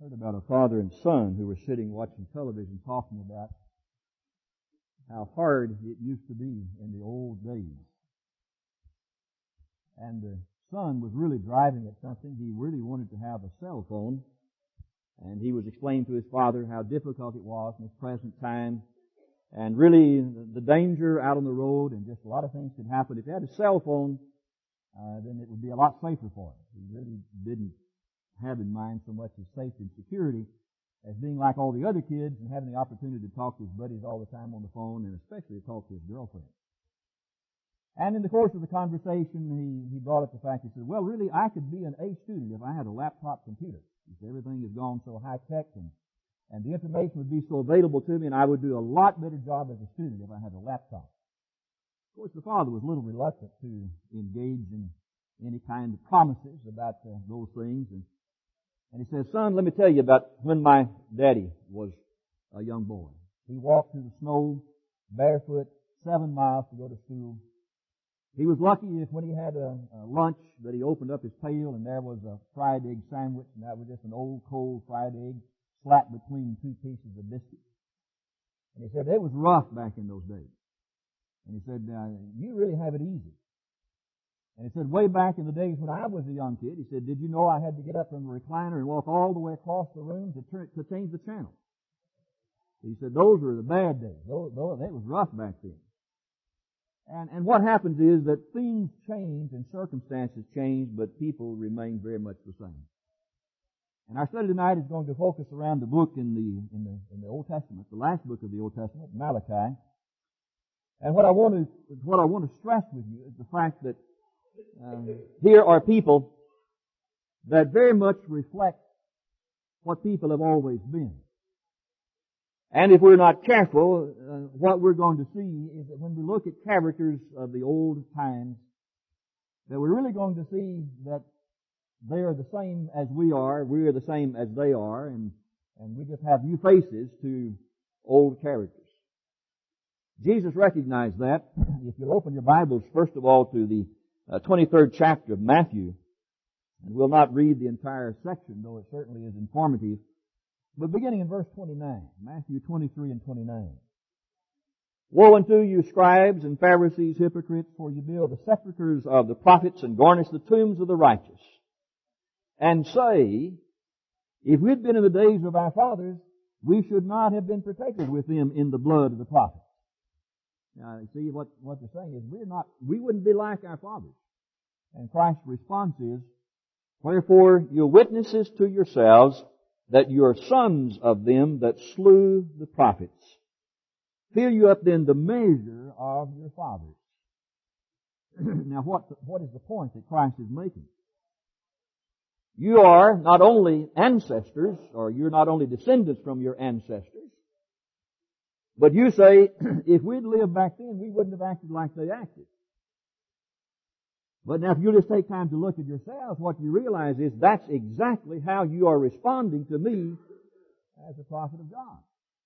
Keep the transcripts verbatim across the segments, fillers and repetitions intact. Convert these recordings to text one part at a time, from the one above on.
heard about a father and son who were sitting watching television talking about how hard it used to be in the old days. And the son was really driving at something. He really wanted to have a cell phone. And he was explaining to his father how difficult it was in his present time. And really the danger out on the road, and just a lot of things could happen. If he had a cell phone, uh, then it would be a lot safer for him. He really didn't have in mind so much as safety and security as being like all the other kids and having the opportunity to talk to his buddies all the time on the phone, and especially to talk to his girlfriend. And in the course of the conversation, he, he brought up the fact, he said, well, really, I could be an A student if I had a laptop computer. He said, everything has gone so high-tech, and, and the information would be so available to me, and I would do a lot better job as a student if I had a laptop. Of course, the father was a little reluctant to engage in any kind of promises about uh, those things, and And he says, son, let me tell you about when my daddy was a young boy. He walked through the snow barefoot seven miles to go to school. He was lucky if when he had a, a lunch that he opened up his pail and there was a fried egg sandwich, and that was just an old cold fried egg slapped between two pieces of biscuit. And he said, it was rough back in those days. And he said, uh, you really have it easy. And he said, way back in the days when I was a young kid, he said, did you know I had to get up from the recliner and walk all the way across the room to, turn, to change the channel? He said, those were the bad days. Those, those, it was rough back then. And, and what happens is that things change and circumstances change, but people remain very much the same. And our study tonight is going to focus around the book in the, in the, in the Old Testament, the last book of the Old Testament, Malachi. And what I want to, what I want to stress with you is the fact that Um, here are people that very much reflect what people have always been. And if we're not careful, uh, what we're going to see is that when we look at characters of the old times, that we're really going to see that they are the same as we are, we are the same as they are, and, and we just have new faces to old characters. Jesus recognized that. If you'll open your Bibles, first of all, to the Uh, twenty-third chapter of Matthew. And we'll not read the entire section, though it certainly is informative. But beginning in verse twenty-nine, Matthew twenty-three and twenty-nine. Woe unto you, scribes and Pharisees, hypocrites, for you build the sepulchres of the prophets and garnish the tombs of the righteous. And say, if we'd been in the days of our fathers, we should not have been partakers with them in the blood of the prophets. Now, you see, what, what they're saying is we're not, we wouldn't be like our fathers. And Christ's response is, wherefore you're witnesses to yourselves that you are sons of them that slew the prophets. Fill you up then the measure of your fathers. Now, what, what is the point that Christ is making? You are not only ancestors, or you're not only descendants from your ancestors, but you say, if we'd lived back then, we wouldn't have acted like they acted. But now if you just take time to look at yourselves, what you realize is that's exactly how you are responding to me as a prophet of God.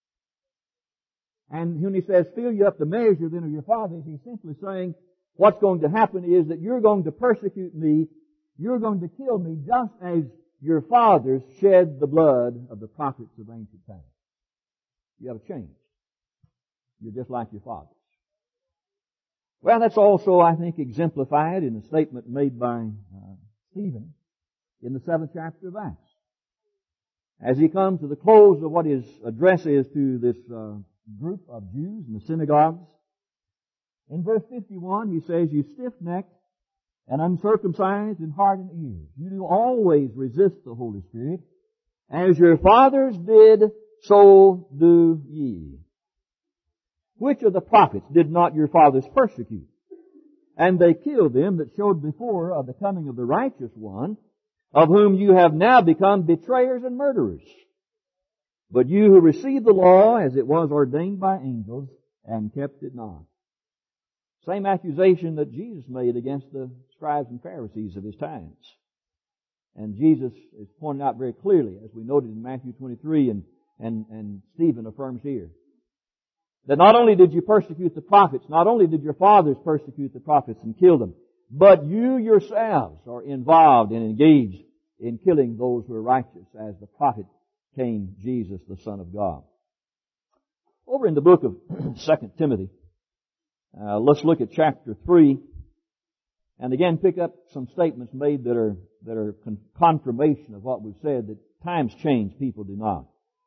And when he says, fill you up the measure then of your fathers, he's simply saying, what's going to happen is that you're going to persecute me, you're going to kill me just as your fathers shed the blood of the prophets of ancient times. You have changed. You're just like your fathers. Well, that's also, I think, exemplified in the statement made by uh, Stephen in the seventh chapter of Acts. As he comes to the close of what his address is to this uh, group of Jews in the synagogues, in verse fifty-one he says, you stiff-necked and uncircumcised in heart and ears, you do always resist the Holy Spirit. As your fathers did, so do ye. Which of the prophets did not your fathers persecute? And they killed them that showed before of the coming of the righteous one, of whom you have now become betrayers and murderers. But you who received the law as it was ordained by angels, and kept it not. Same accusation that Jesus made against the scribes and Pharisees of his times. And Jesus is pointed out very clearly, as we noted in Matthew twenty-three, and, and, and Stephen affirms here, that not only did you persecute the prophets, not only did your fathers persecute the prophets and kill them, but you yourselves are involved and engaged in killing those who are righteous, as the prophet came Jesus, the Son of God. Over in the book of Second Timothy, uh, let's look at chapter three, and again pick up some statements made that are that are con- confirmation of what we've said, that times change, people do not.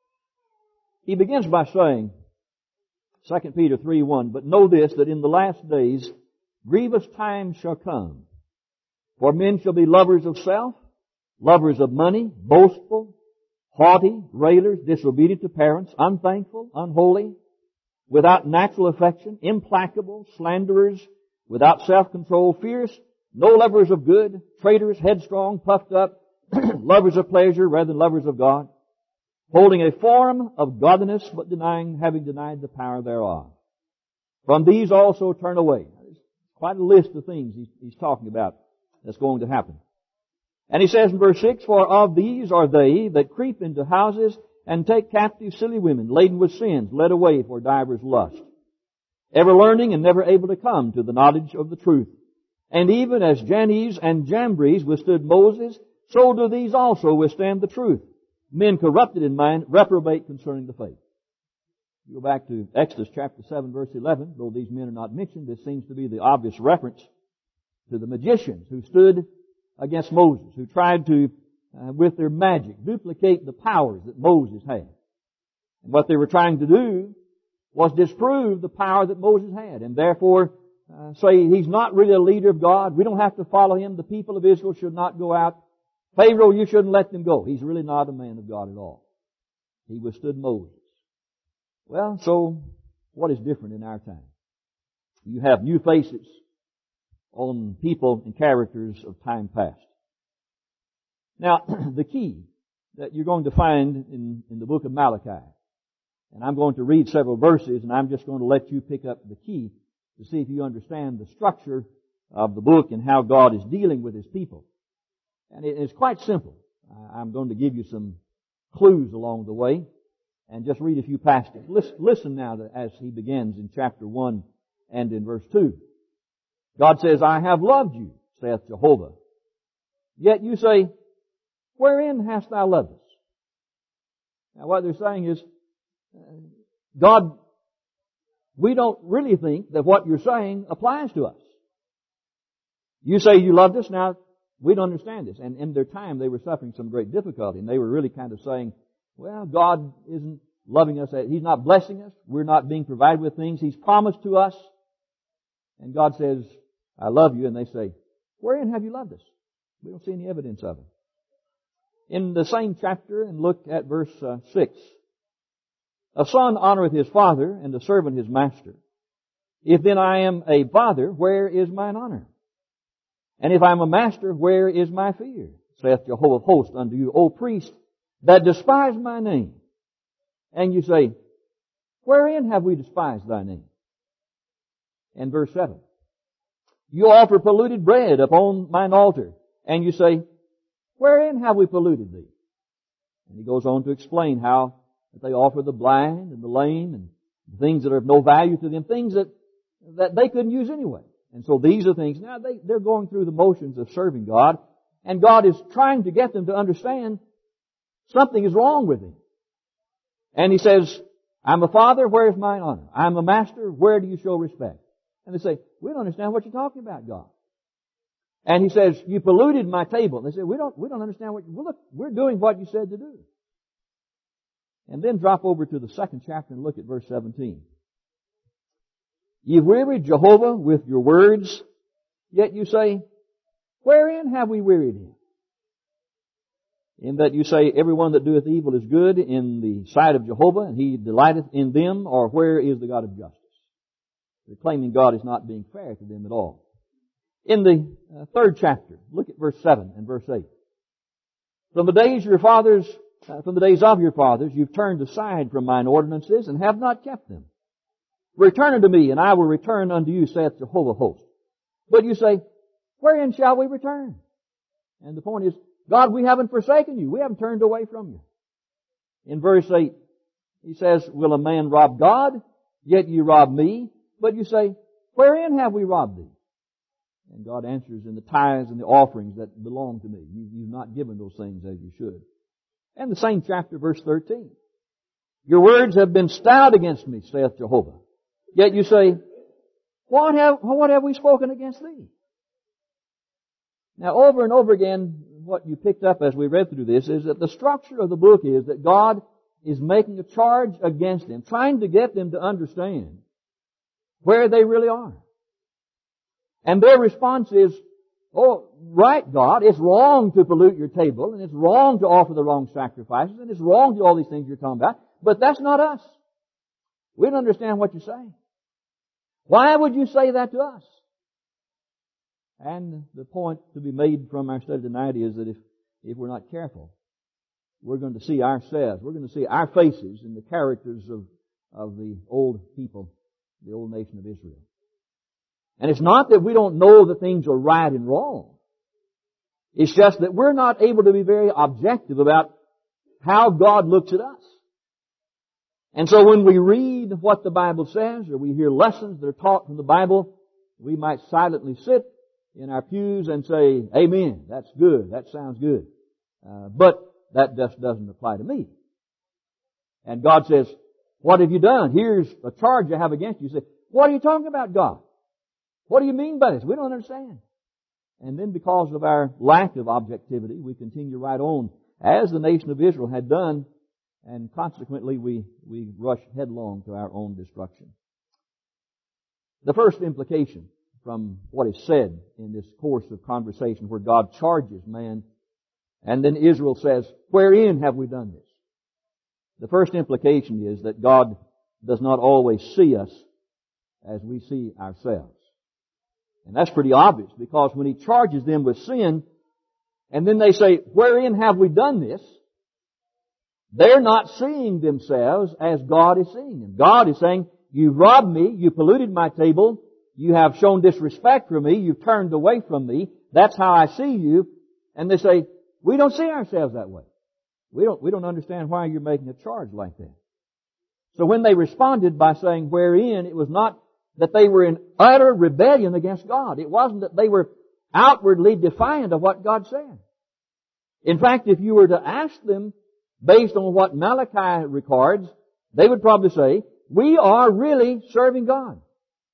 He begins by saying, Second Peter three one, but know this, that in the last days grievous times shall come. For men shall be lovers of self, lovers of money, boastful, haughty, railers, disobedient to parents, unthankful, unholy, without natural affection, implacable, slanderers, without self-control, fierce, no lovers of good, traitors, headstrong, puffed up, lovers of pleasure rather than lovers of God, holding a form of godliness but denying, having denied the power thereof. From these also turn away. There's quite a list of things he's, he's talking about that's going to happen. And he says in verse six, for of these are they that creep into houses and take captive silly women, laden with sins, led away for divers lusts, ever learning and never able to come to the knowledge of the truth. And even as Jannes and Jambres withstood Moses, so do these also withstand the truth. Men corrupted in mind, reprobate concerning the faith. You go back to Exodus chapter seven, verse eleven. Though these men are not mentioned, this seems to be the obvious reference to the magicians who stood against Moses, who tried to, uh, with their magic, duplicate the powers that Moses had. And what they were trying to do was disprove the power that Moses had, and therefore uh, say he's not really a leader of God. We don't have to follow him. The people of Israel should not go out. Pharaoh, you shouldn't let them go. He's really not a man of God at all. He withstood Moses. Well, so what is different in our time? You have new faces on people and characters of time past. Now, the key that you're going to find in, in the book of Malachi, and I'm going to read several verses, and I'm just going to let you pick up the key to see if you understand the structure of the book and how God is dealing with His people. And it's quite simple. I'm going to give you some clues along the way and just read a few passages. Listen, listen now to, as he begins in chapter one and in verse two. God says, I have loved you, saith Jehovah. Yet you say, wherein hast thou loved us? Now what they're saying is, God, we don't really think that what you're saying applies to us. You say you loved us, now we don't understand this. And in their time, they were suffering some great difficulty. And they were really kind of saying, well, God isn't loving us. He's not blessing us. We're not being provided with things He's promised to us. And God says, I love you. And they say, wherein have you loved us? We don't see any evidence of it. In the same chapter, and look at verse uh, six. A son honoreth his father, and a servant his master. If then I am a father, where is mine honor? And if I am a master, where is my fear? Saith Jehovah of hosts unto you, O priest, that despise my name. And you say, wherein have we despised thy name? And verse seven. You offer polluted bread upon mine altar. And you say, wherein have we polluted thee? And he goes on to explain how that they offer the blind and the lame and things that are of no value to them, things that, that they couldn't use anyway. And so these are things, now they, they're going through the motions of serving God, and God is trying to get them to understand something is wrong with Him. And He says, I'm a father, where is mine honor? I'm a master, where do you show respect? And they say, we don't understand what you're talking about, God. And He says, you polluted my table. And they say, we don't, we don't understand what you, well, look, we're doing what you said to do. And then drop over to the second chapter and look at verse seventeen. You've wearied Jehovah with your words, yet you say, wherein have we wearied Him? In that you say, everyone that doeth evil is good in the sight of Jehovah, and He delighteth in them, or where is the God of justice? They're claiming God is not being fair to them at all. In the uh, third chapter, look at verse seven and verse eight. From the days your fathers, uh, from the days of your fathers, you've turned aside from mine ordinances and have not kept them. Return unto me, and I will return unto you, saith Jehovah of hosts. But you say, wherein shall we return? And the point is, God, we haven't forsaken you. We haven't turned away from you. In verse eight, He says, will a man rob God? Yet you rob me. But you say, wherein have we robbed thee? And God answers, in the tithes and the offerings that belong to me. You, you've not given those things as you should. And the same chapter, verse thirteen. Your words have been stout against me, saith Jehovah. Yet you say, what have, what have we spoken against thee? Now, over and over again, what you picked up as we read through this is that the structure of the book is that God is making a charge against them, trying to get them to understand where they really are. And their response is, oh, right, God, it's wrong to pollute your table, and it's wrong to offer the wrong sacrifices, and it's wrong to do all these things you're talking about, but that's not us. We don't understand what you're saying. Why would you say that to us? And the point to be made from our study tonight is that if, if we're not careful, we're going to see ourselves, we're going to see our faces in the characters of, of the old people, the old nation of Israel. And it's not that we don't know that things are right and wrong. It's just that we're not able to be very objective about how God looks at us. And so when we read what the Bible says, or we hear lessons that are taught from the Bible, we might silently sit in our pews and say, amen, that's good, that sounds good. Uh, but that just doesn't apply to me. And God says, what have you done? Here's a charge I have against you. You say, what are you talking about, God? What do you mean by this? We don't understand. And then because of our lack of objectivity, we continue right on as the nation of Israel had done, and consequently we, we rush headlong to our own destruction. The first implication from what is said in this course of conversation where God charges man, and then Israel says, wherein have we done this? The first implication is that God does not always see us as we see ourselves. And that's pretty obvious, because when He charges them with sin, and then they say, wherein have we done this? They're not seeing themselves as God is seeing them. God is saying, you robbed me, you polluted my table, you have shown disrespect for me, you've turned away from me, that's how I see you. And they say, we don't see ourselves that way. We don't, we don't understand why you're making a charge like that. So when they responded by saying wherein, it was not that they were in utter rebellion against God. It wasn't that they were outwardly defiant of what God said. In fact, if you were to ask them, based on what Malachi records, they would probably say, we are really serving God.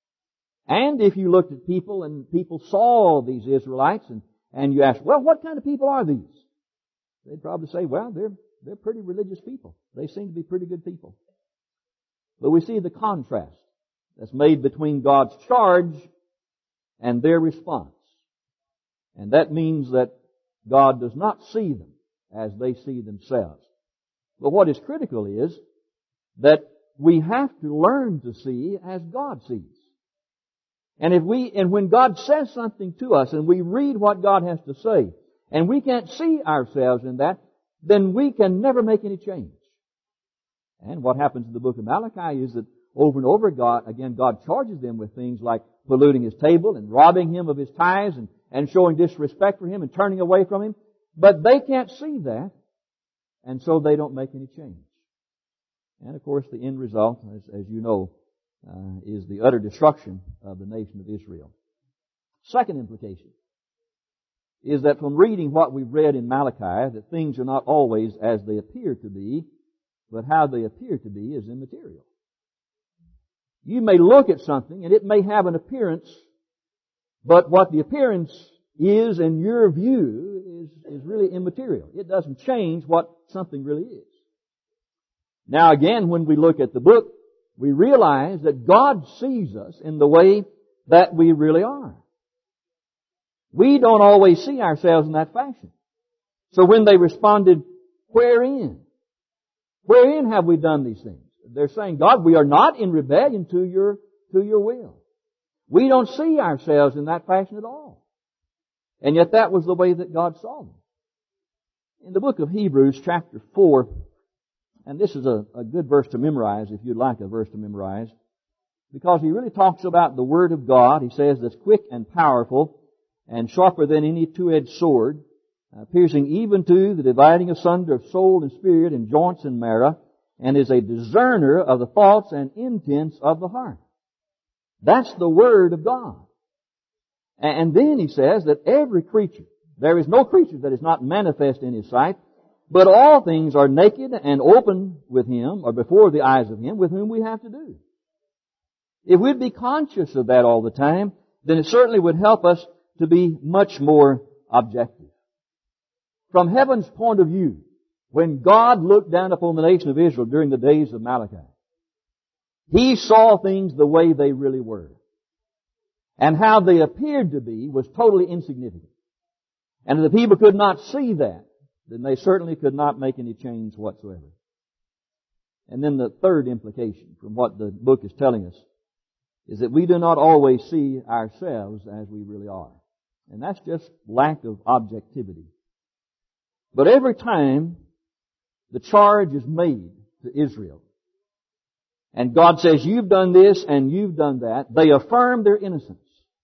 And if you looked at people and people saw these Israelites and, and you asked, well, what kind of people are these? They'd probably say, well, they're, they're pretty religious people. They seem to be pretty good people. But we see the contrast that's made between God's charge and their response. And that means that God does not see them as they see themselves. But what is critical is that we have to learn to see as God sees. And if we, and when God says something to us and we read what God has to say, and we can't see ourselves in that, then we can never make any change. And what happens in the book of Malachi is that over and over God, again, God charges them with things like polluting His table and robbing Him of His tithes and, and showing disrespect for Him and turning away from Him. But they can't see that, and so they don't make any change. And of course, the end result, as, as you know, uh, is the utter destruction of the nation of Israel. Second implication is that from reading what we've read in Malachi, that things are not always as they appear to be, but how they appear to be is immaterial. You may look at something and it may have an appearance, but what the appearance is in your view is, is really immaterial. It doesn't change what something really is. Now again, when we look at the book, we realize that God sees us in the way that we really are. We don't always see ourselves in that fashion. So when they responded, wherein? Wherein have we done these things? They're saying, God, we are not in rebellion to your, to your will. We don't see ourselves in that fashion at all. And yet that was the way that God saw them. In the book of Hebrews, chapter four, and this is a, a good verse to memorize if you'd like a verse to memorize, because he really talks about the Word of God. He says that's quick and powerful and sharper than any two-edged sword, uh, piercing even to the dividing asunder of soul and spirit and joints and marrow, and is a discerner of the thoughts and intents of the heart. That's the Word of God. And then he says that every creature, there is no creature that is not manifest in His sight, but all things are naked and open with Him, or before the eyes of Him, with whom we have to do. If we'd be conscious of that all the time, then it certainly would help us to be much more objective. From heaven's point of view, when God looked down upon the nation of Israel during the days of Malachi, He saw things the way they really were. And how they appeared to be was totally insignificant. And if the people could not see that, then they certainly could not make any change whatsoever. And then the third implication from what the book is telling us is that we do not always see ourselves as we really are. And that's just lack of objectivity. But every time the charge is made to Israel, and God says, you've done this and you've done that, they affirm their innocence.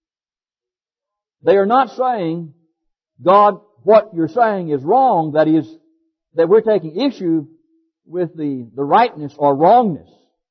They are not saying, God, what you're saying is wrong. That is, that we're taking issue with the, the rightness or wrongness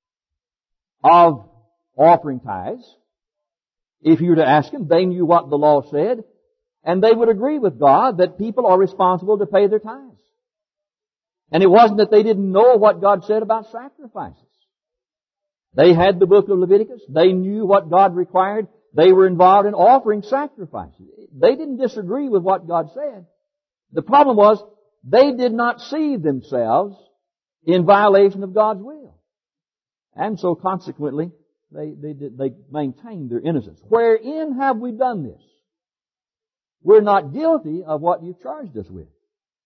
of offering tithes. If you were to ask them, they knew what the law said, and they would agree with God that people are responsible to pay their tithes. And it wasn't that they didn't know what God said about sacrifices. They had the book of Leviticus. They knew what God required. They were involved in offering sacrifices. They didn't disagree with what God said. The problem was, they did not see themselves in violation of God's will. And so consequently, they, they, they maintained their innocence. Wherein have we done this? We're not guilty of what you charged us with.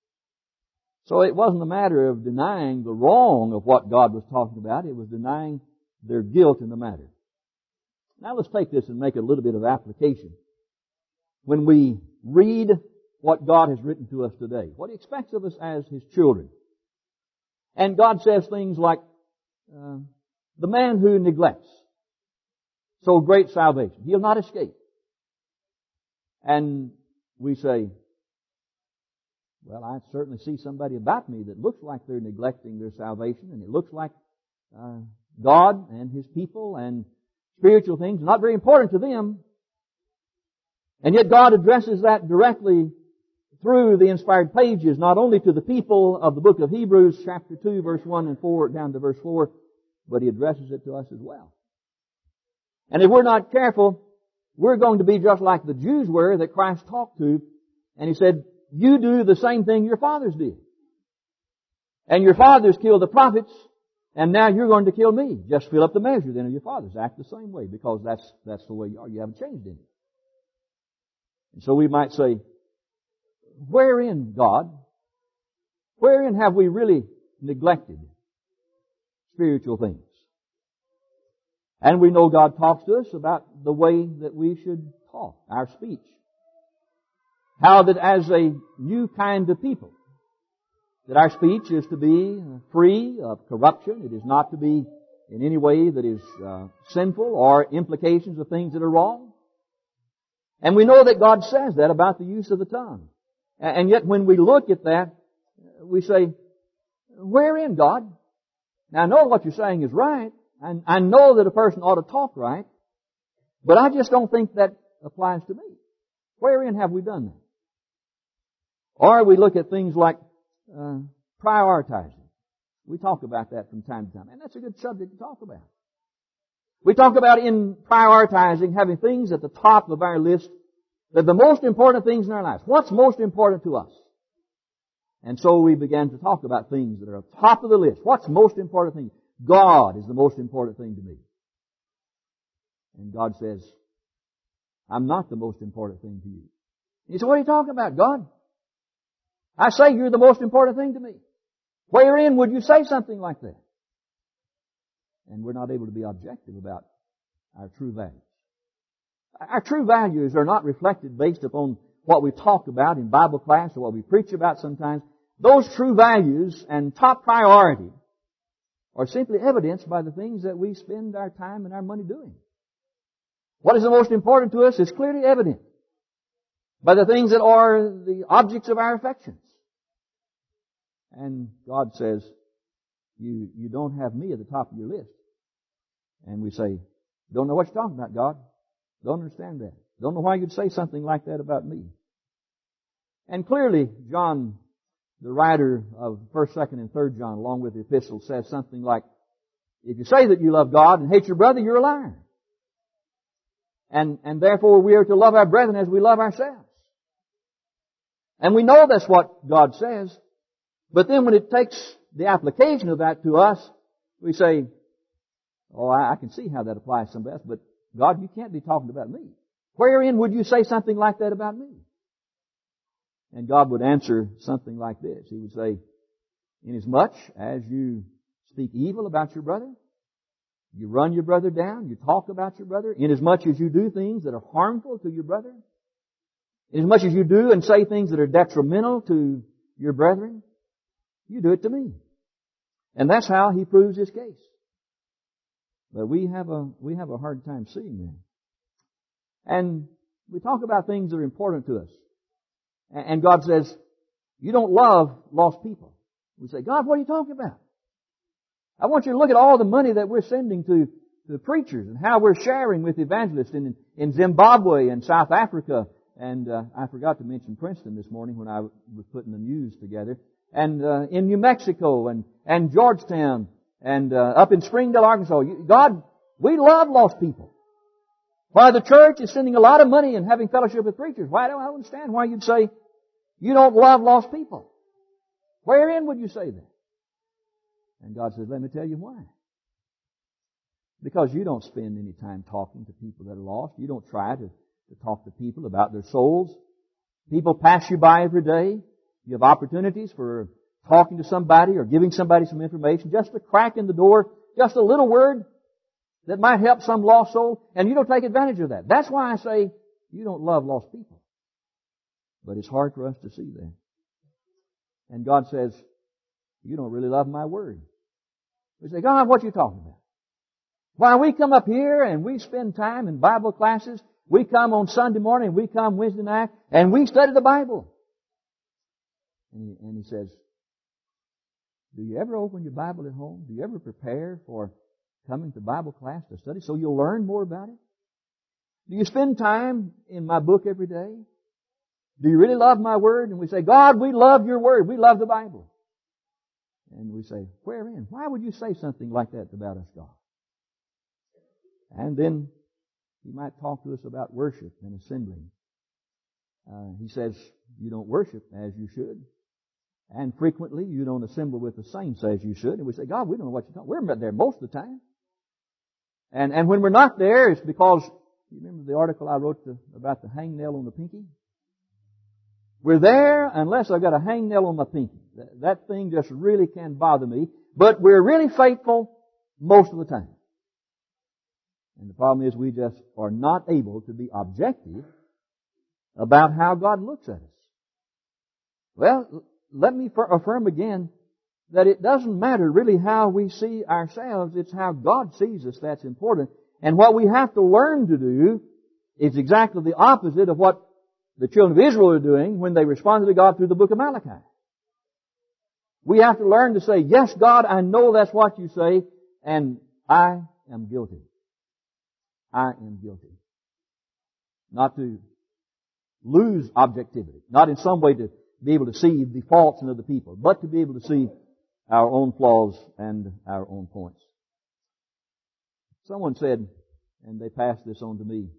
So it wasn't a matter of denying the wrong of what God was talking about. It was denying their guilt in the matter. Now let's take this and make a little bit of application. When we read what God has written to us today, what He expects of us as His children. And God says things like, uh, the man who neglects so great salvation, he'll not escape. And we say, well, I certainly see somebody about me that looks like they're neglecting their salvation, and it looks like uh, God and His people and spiritual things are not very important to them. And yet God addresses that directly through the inspired pages, not only to the people of the book of Hebrews, chapter two, verse one and four, down to verse four, but He addresses it to us as well. And if we're not careful, we're going to be just like the Jews were that Christ talked to, and He said, you do the same thing your fathers did. And your fathers killed the prophets, and now you're going to kill me. Just fill up the measure then of your fathers. Act the same way, because that's, that's the way you are. You haven't changed any. And so we might say, wherein, God, wherein have we really neglected spiritual things? And we know God talks to us about the way that we should talk, our speech. How that as a new kind of people, that our speech is to be free of corruption. It is not to be in any way that is uh, sinful or implications of things that are wrong. And we know that God says that about the use of the tongue. And yet when we look at that, we say, wherein, God? Now I know what you're saying is right. And I know that a person ought to talk right. But I just don't think that applies to me. Wherein have we done that? Or we look at things like uh, prioritizing. We talk about that from time to time. And that's a good subject to talk about. We talk about in prioritizing, having things at the top of our list, that the most important things in our lives. What's most important to us? And so we began to talk about things that are at the top of the list. What's most important thing? God is the most important thing to me. And God says, I'm not the most important thing to you. You say, what are you talking about, God? I say you're the most important thing to me. Wherein would you say something like that? And we're not able to be objective about our true values. Our true values are not reflected based upon what we talk about in Bible class or what we preach about sometimes. Those true values and top priority are simply evidenced by the things that we spend our time and our money doing. What is the most important to us is clearly evident by the things that are the objects of our affections. And God says, you, you don't have me at the top of your list. And we say, don't know what you're talking about, God. Don't understand that. Don't know why you'd say something like that about me. And clearly, John the writer of First, Second, and Third John, along with the epistle, says something like, if you say that you love God and hate your brother, you're a liar. And, and therefore we are to love our brethren as we love ourselves. And we know that's what God says. But then when it takes the application of that to us, we say, oh, I, I can see how that applies to somebody else, but God, you can't be talking about me. Wherein would you say something like that about me? And God would answer something like this. He would say, inasmuch as you speak evil about your brother, you run your brother down, you talk about your brother, inasmuch as you do things that are harmful to your brother, inasmuch as you do and say things that are detrimental to your brethren, you do it to me. And that's how He proves His case. But we have a, we have a hard time seeing that. And we talk about things that are important to us. And God says, you don't love lost people. We say, God, what are you talking about? I want you to look at all the money that we're sending to, to the preachers and how we're sharing with evangelists in, in Zimbabwe and South Africa. And uh, I forgot to mention Princeton this morning when I was putting the news together. And uh, in New Mexico and, and Georgetown and uh, up in Springdale, Arkansas. God, we love lost people. Why the church is sending a lot of money and having fellowship with preachers. Why don't I understand why you'd say you don't love lost people? Wherein would you say that? And God says, let me tell you why. Because you don't spend any time talking to people that are lost. You don't try to, to talk to people about their souls. People pass you by every day. You have opportunities for talking to somebody or giving somebody some information. Just a crack in the door. Just a little word that might help some lost soul, and you don't take advantage of that. That's why I say you don't love lost people. But it's hard for us to see that. And God says, you don't really love my word. We say, God, what are you talking about? Why, we come up here and we spend time in Bible classes. We come on Sunday morning, we come Wednesday night, and we study the Bible. And he, and he says, do you ever open your Bible at home? Do you ever prepare for coming to Bible class to study so you'll learn more about it? Do you spend time in my book every day? Do you really love my word? And we say, God, we love your word. We love the Bible. And we say, wherein? Why would you say something like that about us, God? And then He might talk to us about worship and assembling. Uh, he says, you don't worship as you should. And frequently you don't assemble with the saints as you should. And we say, God, we don't know what you're talking about. We're there most of the time. And and when we're not there, it's because, you remember the article I wrote to, about the hangnail on the pinky? We're there unless I've got a hangnail on my pinky. That, that thing just really can bother me. But we're really faithful most of the time. And the problem is we just are not able to be objective about how God looks at us. Well, let me affirm again that it doesn't matter really how we see ourselves. It's how God sees us that's important. And what we have to learn to do is exactly the opposite of what the children of Israel are doing when they responded to God through the book of Malachi. We have to learn to say, yes, God, I know that's what you say, and I am guilty. I am guilty. Not to lose objectivity. Not in some way to be able to see the faults in other people, but to be able to see our own flaws and our own points. Someone said, and they passed this on to me,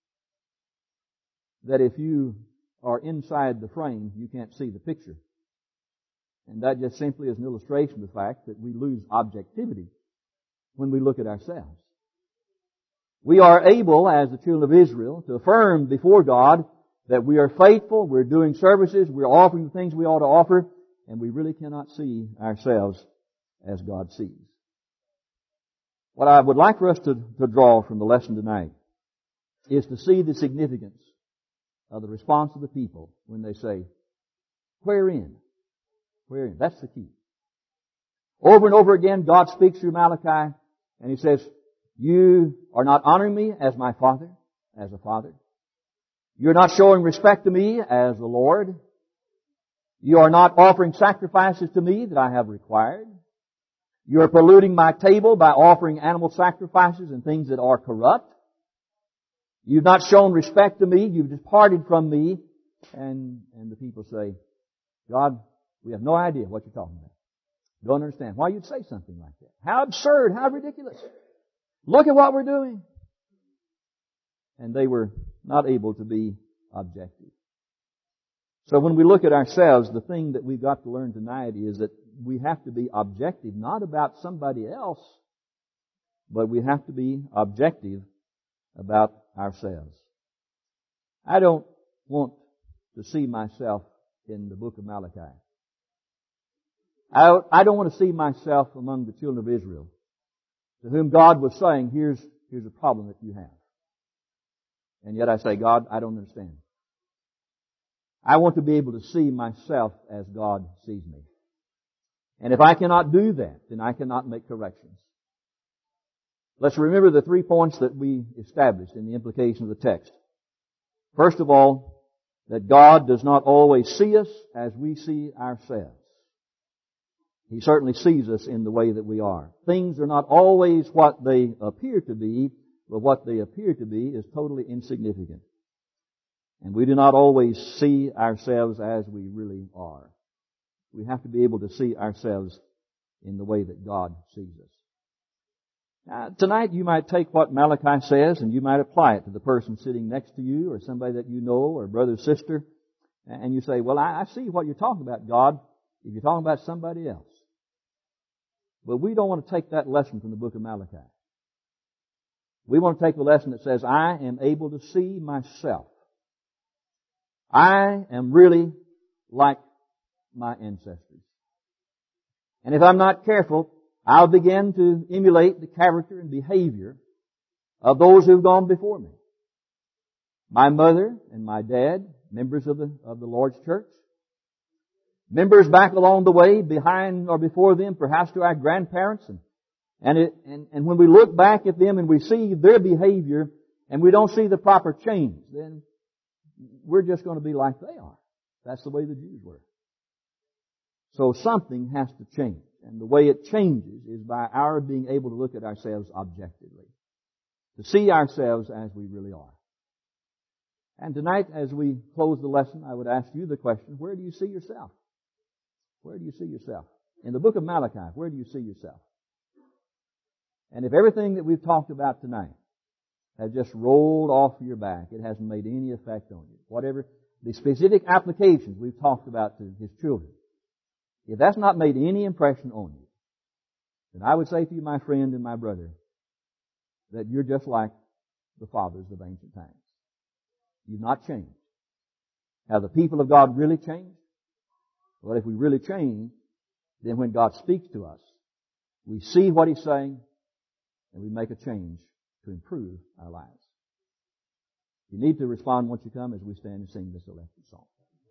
that if you are inside the frame, you can't see the picture. And that just simply is an illustration of the fact that we lose objectivity when we look at ourselves. We are able, as the children of Israel, to affirm before God that we are faithful, we're doing services, we're offering the things we ought to offer, and we really cannot see ourselves as God sees. What I would like for us to, to draw from the lesson tonight is to see the significance of the response of the people when they say, wherein? Wherein? That's the key. Over and over again, God speaks through Malachi, and He says, you are not honoring me as my Father, as a Father. You're not showing respect to me as the Lord. You are not offering sacrifices to me that I have required. You are polluting my table by offering animal sacrifices and things that are corrupt. You've not shown respect to me. You've departed from me. And, and the people say, God, We have no idea what you're talking about. Don't understand why you'd say something like that. How absurd, how ridiculous. Look at what we're doing. And they were not able to be objective. So when we look at ourselves, the thing that we've got to learn tonight is that we have to be objective, not about somebody else, but we have to be objective about ourselves. I don't want to see myself in the book of Malachi. I, I don't want to see myself among the children of Israel, to whom God was saying, here's, here's a problem that you have. And yet I say, God, I don't understand. I want to be able to see myself as God sees me. And if I cannot do that, then I cannot make corrections. Let's remember the three points that we established in the implication of the text. First of all, that God does not always see us as we see ourselves. He certainly sees us in the way that we are. Things are not always what they appear to be, but what they appear to be is totally insignificant. And we do not always see ourselves as we really are. We have to be able to see ourselves in the way that God sees us. Now, tonight you might take what Malachi says and you might apply it to the person sitting next to you or somebody that you know or brother or sister. And you say, well, I, I see what you're talking about, God, if you're talking about somebody else. But we don't want to take that lesson from the book of Malachi. We want to take the lesson that says, I am able to see myself. I am really like my ancestors. And if I'm not careful, I'll begin to emulate the character and behavior of those who've gone before me. My mother and my dad, members of the, of the Lord's church. Members back along the way, behind or before them, perhaps to our grandparents. And, and, it, and, and when we look back at them and we see their behavior and we don't see the proper change, then we're just going to be like they are. That's the way the Jews were. So something has to change. And the way it changes is by our being able to look at ourselves objectively. To see ourselves as we really are. And tonight, as we close the lesson, I would ask you the question, where do you see yourself? Where do you see yourself? In the book of Malachi, where do you see yourself? And if everything that we've talked about tonight has just rolled off your back, it hasn't made any effect on you. Whatever the specific applications we've talked about to His children, if that's not made any impression on you, then I would say to you, my friend and my brother, that you're just like the fathers of ancient times. You've not changed. Have the people of God really changed? Well, if we really change, then when God speaks to us, we see what He's saying, and we make a change to improve our lives. You need to respond once you come as we stand and sing this elected song.